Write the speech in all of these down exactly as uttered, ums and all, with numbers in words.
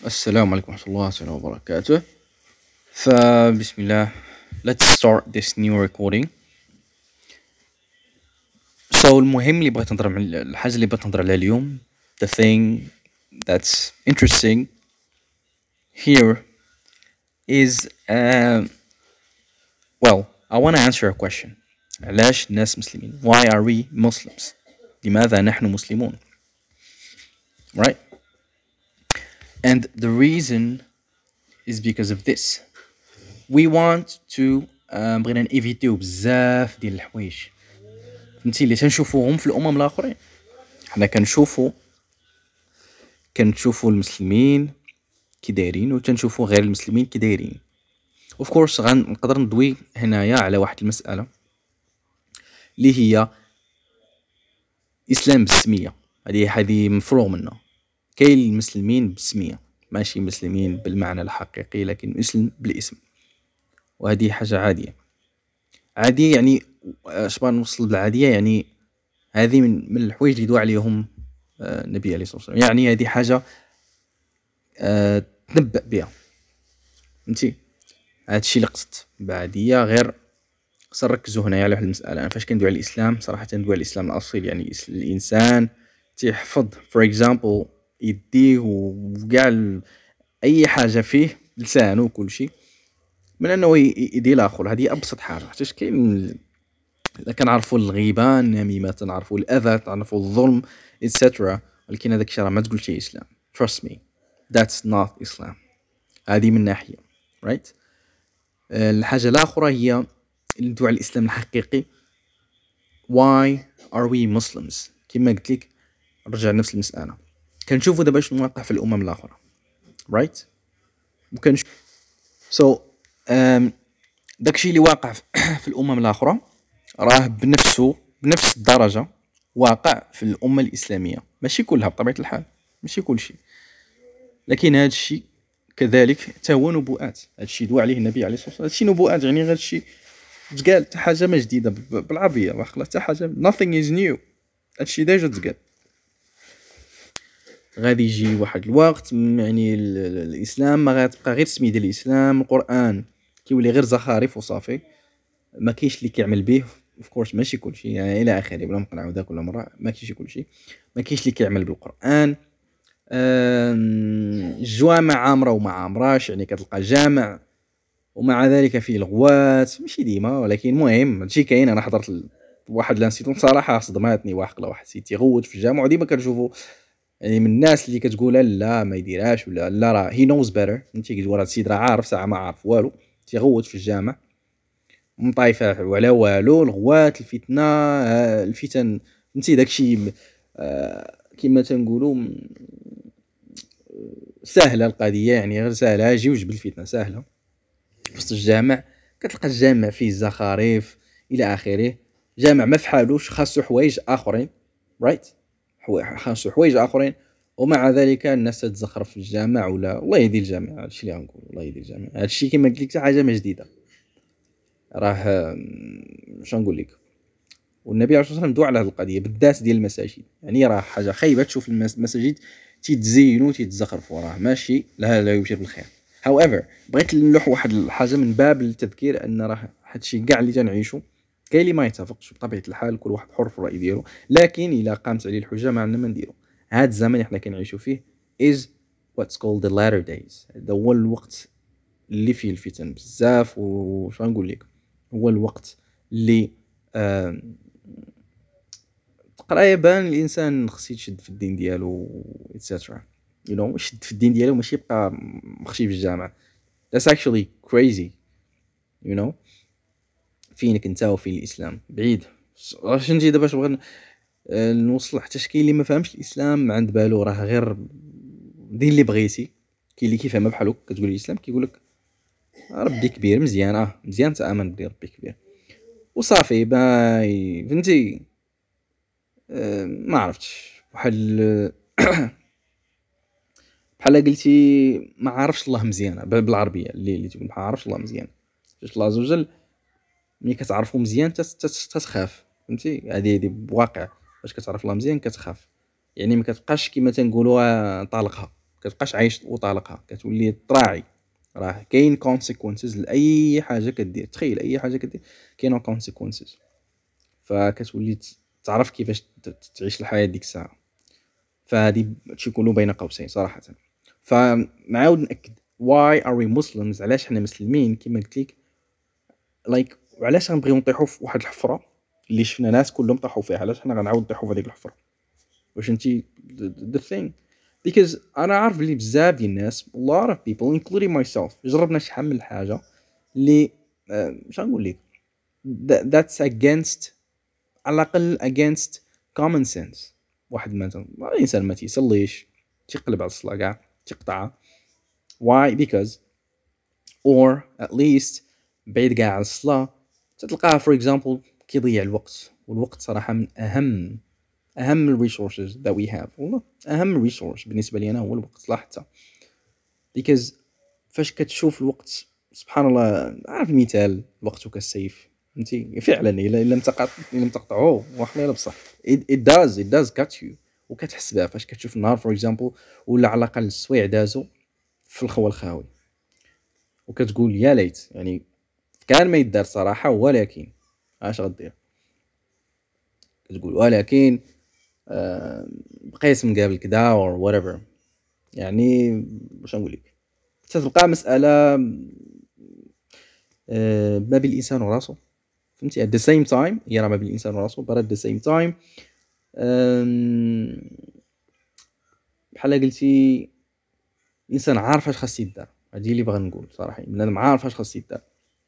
السلام عليكم ورحمة الله تعالى وبركاته. فبسم الله. Let's start this new recording. So المهم اللي بغيت نهضر مع الحاجة اللي بغيت نهضر عليها اليوم, the thing that's interesting here is uh, well I want to answer a question. علاش الناس مسلمين? Why are we Muslims? لماذا نحن مسلمون? Right? And the reason is because of this. We want to uh, بغينا نيفيتيو بزاف ديال الحوايج فهمتي اللي تنشوفوهم في الامم الاخرين. حنا كنشوفو كنشوفو المسلمين كي دايرين وتنشوفو غير المسلمين كي دايرين. اوف كورس غنقدر ندوي هنايا على واحد المساله اللي هي اسلام بالسميه. هذه هذه مفروغ منها. كاين المسلمين بالسميه ماشي مسلمين بالمعنى الحقيقي لكن مسلم بالاسم, وهذه حاجه عاديه عاديه يعني اش بغا نوصل بالعاديه يعني هذه من من الحوايج اللي دوا عليهم النبي عليه الصلاه والسلام. يعني هذه حاجه أه تنبأ بها فهمتي. هذا الشيء اللي قصدت بعاديه غير خصنا نركزوا هنايا على واحد المساله. انا فاش كندوي على الاسلام صراحه ندوي على الاسلام الاصيل, يعني الانسان تيحفظ فور اكزامبل يديه وكاع اي حاجه فيه لسانه وكل شيء من انه يدي الاخر. هذه ابسط حاجه. حتى كاين كنعرفوا الغيبه, النميمه, تنعرفوا الاذى, تنعرفوا الظلم etc. ولكن هذاك الشيء راه ما تقول شيء اسلام. trust me that's not Islam. هذه من ناحيه right. الحاجه الاخرى هي ندوي على الاسلام الحقيقي. why are we Muslims؟ كما قلت لك نرجع نفس المساله. كنشوفوا دابا شنو واقع في الامم الاخرى right. وكنش so um, داكشي اللي واقع في الامم الاخرى راه بنفسه بنفس الدرجه واقع في الامه الاسلاميه. ماشي كلها بطبيعه الحال, ماشي كل شيء, لكن هذا الشيء كذلك حتى هو نبوءات. هذا الشيء دوا عليه النبي عليه الصلاه والسلام. هذا الشيء نبوءات يعني غير شيء تقال, حتى حاجه ما جديده بالعربيه واخلا, حتى حاجه nothing is new. هذا الشيء ديجا تقال. غادي يجي واحد الوقت يعني الاسلام ما غتبقى غير سميه ديال الاسلام. القران كيولي غير زخارف وصافي, ما كاينش اللي كيعمل به. اوف كورس ماشي كلشي يعني الى اخره, بلا نبقى نعاودها كل مره. ما كاينش كلشي, ما كاينش اللي كيعمل بالقران. الجوامع عامره وما عامراش, يعني كتلقى جامع ومع ذلك فيه لغوات. ماشي ديما ولكن المهم هادشي كاين. انا حضرت ل... واحد لانسيتون صراحه صدماتني. واحد واحد سيتي غوت في الجامع, وديما كنشوفوا يعني من الناس اللي كتقول لا ما يديرهاش ولا لا راه هي نوز بيتر. انت كتقول هذا السيد راه عارف ساعه ما عارف والو. تيغوت في الجامع مطايفه ولا والو, الغوات, الفتنه, الفتن فهمتي. داكشي كما تنقولوا سهله القضيه, يعني غير سهله. اجي وجب الفتنه سهله في وسط الجامع. كتلقى الجامع فيه زخارف الى اخره. جامع ما فحالوش, خاصو حوايج اخرين رايت, خاصو حوايج اخرين, ومع ذلك الناس تتزخرف في الجامع. ولا الله يهدي الجامع. هادشي اللي غنقول, الله يهدي الجامع. هادشي كما قلت لك حتى حاجه ما جديده راه. شنو نقول لك. والنبي عليه الصلاه والسلام دعا على هذه القضيه بالذات ديال المساجد. يعني راه حاجه خايبه تشوف المساجد تيتزينوا تيتزخرفوا, راه ماشي لا لا يبشر بالخير. however بغيت نلوح واحد الحاجه من باب التذكير ان راه هادشي كاع اللي تنعيشوا كاين اللي ما يتفقش بطبيعه الحال, كل واحد حر في الراي ديالو, لكن الا قامت عليه الحجه ما عندنا ما نديرو. هذا الزمن اللي حنا كنعيشوا فيه is what's called the latter days. هذا هو الوقت اللي فيه الفتن بزاف. وش غنقول لك, هو الوقت اللي آه تقرايا بان الانسان خصو يشد في الدين ديالو etc. you know يشد في الدين ديالو, ماشي يبقى مخشي في الجامع. that's actually crazy you know. فينك انت وفين الاسلام بعيد. واش نجي دابا باش بغا نوصل حتى شكاين اللي ما فهمش الاسلام عند بالو راه غير دير اللي بغيتي. كاين اللي كيفهمها بحالك كتقول الاسلام كيقول لك ربي كبير مزيان, اه مزيان تامن بلي ربي كبير وصافي باي فهمتي. أه ما عرفتش بحال بحال قلتي ما عارفش الله مزيان بالعربيه اللي اللي تقول ما عارفش الله مزيان. حيت الله عز وجل ملي كتعرفو مزيان تتخاف فهمتي. هذه هذه بواقع. باش كتعرف الله مزيان كتخاف, يعني ما كتبقاش كما تنقولوا طالقها كتبقاش عايش وطالقها، كتولي تراعي راه كاين consequences لاي حاجه كدير. تخيل اي حاجه كدير كاينه consequences، فكتولي تعرف كيفاش تعيش الحياه ديك الساعه. فهذه شي كله بين قوسين صراحه. فنعاود ناكد why are we Muslims، علاش حنا مسلمين كما قلت لك لايك like, وعلاش غنبغيو نطيحوا في واحد الحفره اللي شفنا ناس كلهم طاحوا فيها، علاش حنا غنعاود نطيحوا في هذيك الحفره؟ واش انتي the thing because انا عارف بلي بزاف ديال الناس a lot of people including myself جربنا شحال من حاجه اللي اش غنقول لك that's against على الاقل against common sense. واحد مثلا الانسان ما تيصليش، تيقلب على الصلاه كاع، تيقطعها. why because or at least بعيد كاع على الصلاه تتلقاه for example كيضيع الوقت. والوقت صراحه من اهم اهم الريسورسز that we have. والله اهم ريسورس بالنسبه لي انا هو الوقت. لاحظتها because فاش كتشوف الوقت سبحان الله، عارف المثال وقتك السيف، فهمتي فعلا الا لم تقطع لم تقطعوه واخا لا بصح it, it does it does cut you. وكتحس بها فاش كتشوف النهار for example ولا على الاقل السويع دازو في الخوى الخاوي، وكتقول يا ليت يعني كان ما يدار صراحه، ولكن اش غدير؟ كتقول ولكن أه بقيت مقابل كدا or whatever. يعني واش نقول لك، تتبقى مساله أه ما بين الانسان وراسو، فهمتي at the same time هي راه ما بين الانسان وراسو but at the same time بحال قلتي الانسان عارف اش خاص يدار. هادي اللي باغي نقول صراحه، بنادم عارف اش خاص يدار.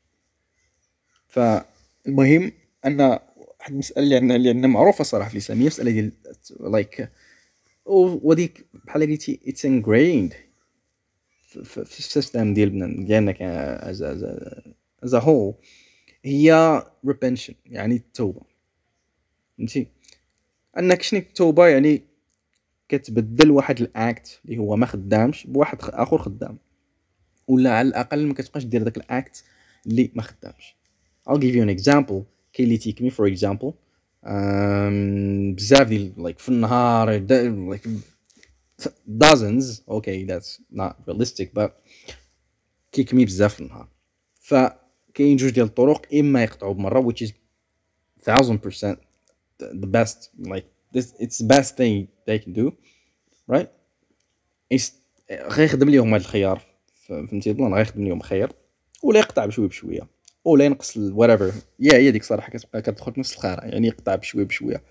فالمهم ان واحد المساله اللي عندنا اللي عندنا معروفه صراحه في الاسلاميه، مساله ديال لايك وديك بحال قلتي it's ingrained في السيستم ديال ديالنا as as as a whole، هي repentance يعني التوبه. فهمتي انك شنو التوبه؟ يعني كتبدل واحد الاكت اللي هو ما خدامش بواحد اخر خدام، ولا على الاقل ما كتبقاش دير داك الاكت اللي ما خدامش. I'll give you an example. كاين اللي تيكمي for example um, بزاف ديال like في النهار like dozens okay that's not realistic but كيكمي بزاف في النهار. فكاين جوج ديال الطرق، اما يقطعوا بمره which is thousand percent the best like this it's the best thing they can do right. غير يخدم ليهم هذا الخيار، فهمتي بلان غير يخدم ليهم خير، ولا يقطع بشويه بشويه ولا ينقص whatever. يا هي ديك صراحه كتبقى كتدخل في نفس الخاره، يعني يقطع بشويه بشويه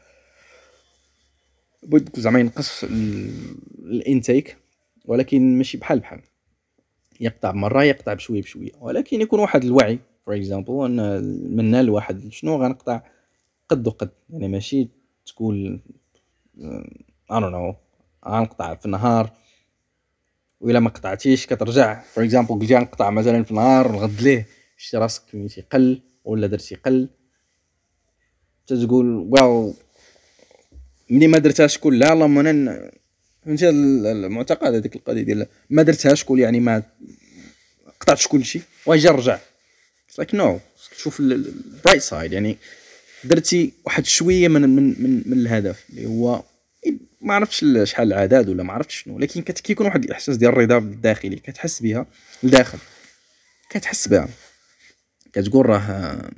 بغيت زعما ينقص الانتيك، ولكن ماشي بحال بحال يقطع مره يقطع بشويه بشويه، ولكن يكون واحد الوعي فور اكزامبل ان منا لواحد شنو غنقطع قد وقد. يعني ماشي تقول I don't know غنقطع في النهار وإلا ما قطعتيش كترجع فور اكزامبل قلتي غنقطع مثلا في النهار الغد ليه شتي راسك كميتي قل ولا درتي قل، تتقول واو ملي ما درتهاش كلها اللهم انا فهمتي المعتقد هذيك القضيه ديال ما درتهاش كل يعني ما قطعتش كل شيء واجي نرجع لايك نو. تشوف البرايت سايد، يعني درتي واحد شويه من من من, من الهدف اللي هو ما عرفتش شحال العدد ولا ما عرفتش شنو، لكن كيكون واحد الاحساس ديال الرضا الداخلي كتحس بها الداخل، كتحس بها كتقول راه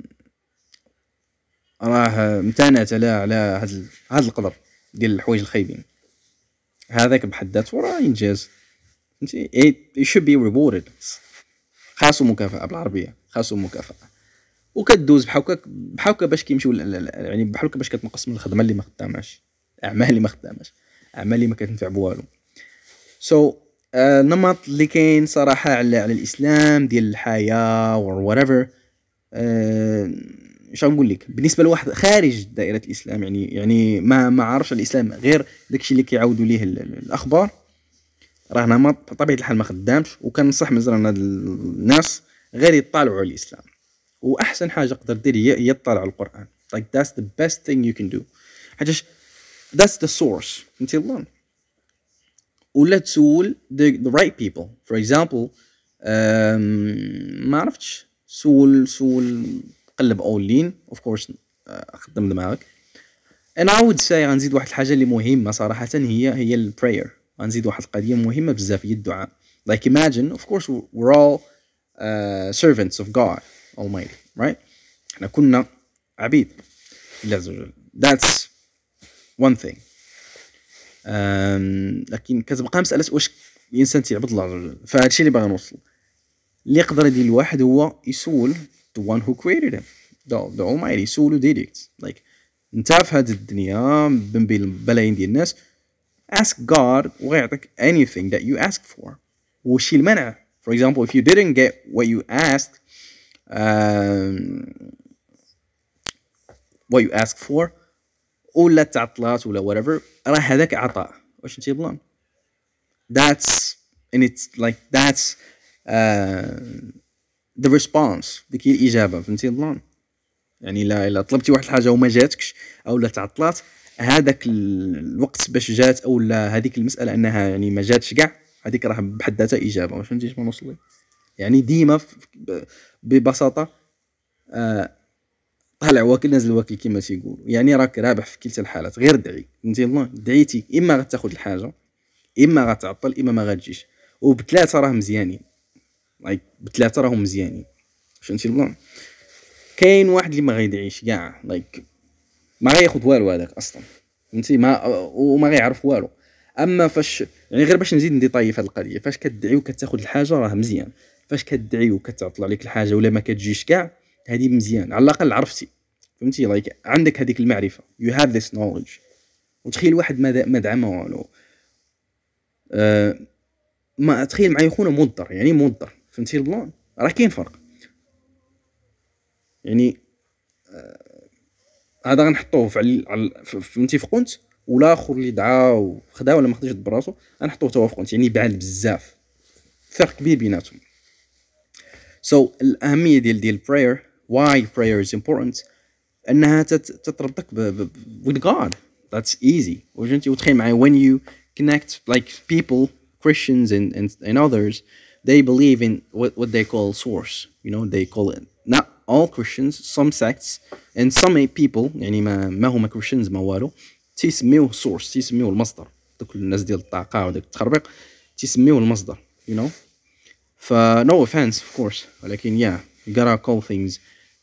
راه امتنعت على على هذا هذا القدر ديال الحوايج الخايبين. هذاك بحد ذاته راه انجاز، فهمتي it should be rewarded، خاصو مكافاه بالعربيه، خاصو مكافاه. وكدوز بحال بحال باش كيمشيو يعني بحال باش كتنقص من الخدمه اللي ما خداماش، اعمال اللي ما خداماش، اعمال اللي ما كتنفع بوالو. سو so, النمط uh, اللي كاين صراحه على على الاسلام ديال الحياه or whatever اش uh, غنقول لك بالنسبه لواحد خارج دائره الاسلام، يعني يعني ما ما عارفش الاسلام غير داكشي اللي كيعاودوا ليه الاخبار، راه نمط بطبيعه الحال ما خدامش. وكنصح مثلا هاد الناس غير يطالعوا على الاسلام، واحسن حاجه تقدر دير هي هي تطالع على القران. like that's the best thing you can do، حاجه that's the source. انت الله ولا تسول the, the right people for example um, ما عرفتش سول سول قلب اونلاين of course uh, خدم دماغك. and I would say غنزيد واحد الحاجه اللي مهمه صراحه هي هي البراير. غنزيد واحد القضية مهمة بزاف هي الدعاء. Like imagine, of course we're all uh, servants of God Almighty, right? احنا كنا عبيد لله عز وجل. That's one thing. um, لكن كتبقى مسألة واش الإنسان تيعبد الله عز وجل. فهاد الشيء اللي باغي نوصل اللي يقدر يدير الواحد هو يسول the one who created him, the, the Almighty. يسولو ديريكت. like انت في هاد الدنيا من بين بلايين ديال الناس ask God وغيعطيك anything that you ask for. وشي المنع for example if you didn't get what you asked um, what you asked for ولا تعطلات ولا whatever راه هذاك عطاء. واش انت بلان that's and it's like that's uh, the response. ديك هي الإجابة. فهمتي بلان يعني الا الا طلبتي واحد الحاجه وما جاتكش او لا تعطلات هذاك الوقت باش جات او لا هذيك المساله انها يعني ما جاتش كاع هذيك راه بحد ذاتها اجابه. واش فهمتي شنو نوصل لك يعني ديما ببساطه آه طالع واكل نازل واكل كما تيقولوا يعني راك رابح في كلتا الحالات. غير دعي. فهمتي الله دعيتي اما غتاخذ الحاجه اما غتعطل اما ما غتجيش وبثلاثه راه مزيانين. لايك بثلاثه راهم مزيانين. فهمتي الله. كاين واحد اللي ما غيدعيش كاع لايك ما غياخذ والو هذاك اصلا. فهمتي ما وما غيعرف والو. اما فاش يعني غير باش نزيد نديطاي في هذه القضيه فاش كتدعي وكتاخذ الحاجه راه مزيان. فاش كتدعي وكتعطل عليك الحاجه ولا ما كتجيش كاع هذه مزيان على الاقل عرفتي. فهمتي لايك عندك هذيك المعرفه you have this knowledge. وتخيل واحد ما ما دعم والو أه ما تخيل معايا خونا مضر يعني مضر. فهمتي البلان راه كاين فرق يعني آه هذا غنحطوه في على فهمتي في قنت والاخر اللي دعا وخدا ولا ما خداش براسو غنحطوه حتى هو في قنت يعني بعاد بزاف فرق كبير بيناتهم. so الاهميه ديال ديال prayer why prayer is important انها تتربطك with God. that's easy. وجنتي وتخيل معايا when you connect like people Christians and and, and others they believe in what what they call source. you know they call it not all Christians some sects and some people يعني ما ما هما Christians ما والو تيسميوه source تيسميوه المصدر. دوك الناس ديال الطاقه وداك التخربيق تيسميوه المصدر you know. ف no offense of course ولكن yeah you gotta call things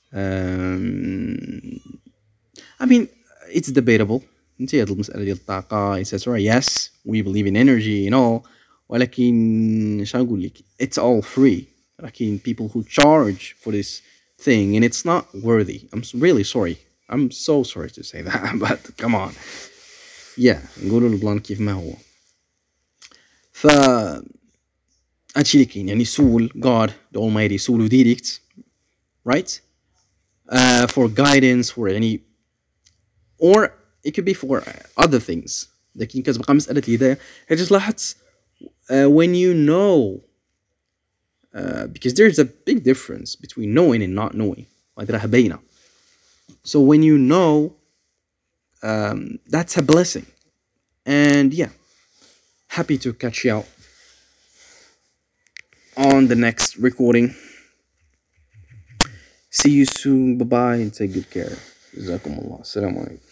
um, I mean it's debatable. انتي هاد المسألة ديال الطاقة et cetera. yes we believe in energy and all ولكن شنو نقول لك it's all free. لكن people who charge for this thing and it's not worthy. I'm really sorry. I'm so sorry to say that but come on. yeah نقولوا البلان كيف ما هو. ف هادشي اللي كاين يعني سول God the Almighty سولو ديريكت right uh, for guidance for يعني or it could be for other things. لكن كتبقى مسألة الهداية حيت لاحظت uh, when you know uh, because there's a big difference between knowing and not knowing. هذه راه باينة. so when you know um, that's a blessing and yeah happy to catch you out on the next recording. See you soon. Bye bye and take good care. جزاكم الله. السلام عليكم.